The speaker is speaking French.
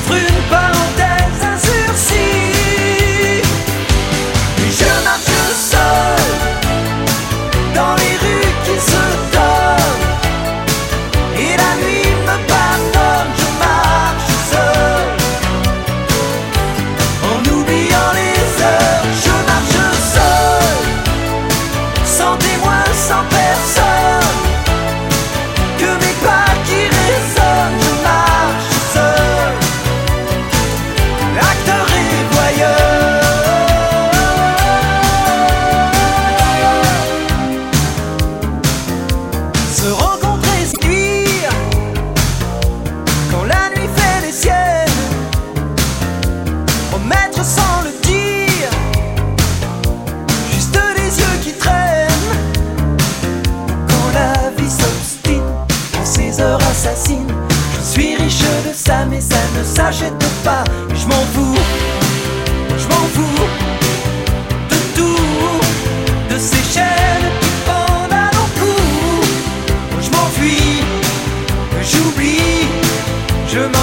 entre une parenthèse, un sursis. Puis je marche seul dans les rues qui se donnent, et la nuit me pardonne. Je marche seul en oubliant les heures. Je marche seul, sans témoin, sans personne, que mes pas qui résonnent. Je marche seul, acteur et voyeur. Se rencontrer, séduire, quand la nuit fait les siennes, promettre sans le dire, juste des yeux qui traînent. Quand la vie s'obstine en ces heures assassines, je suis riche de ça mais ça ne s'achète pas. Et je m'en fous de tout, de ces chaînes qui pendent à nos coups. Je m'enfuis, j'oublie, je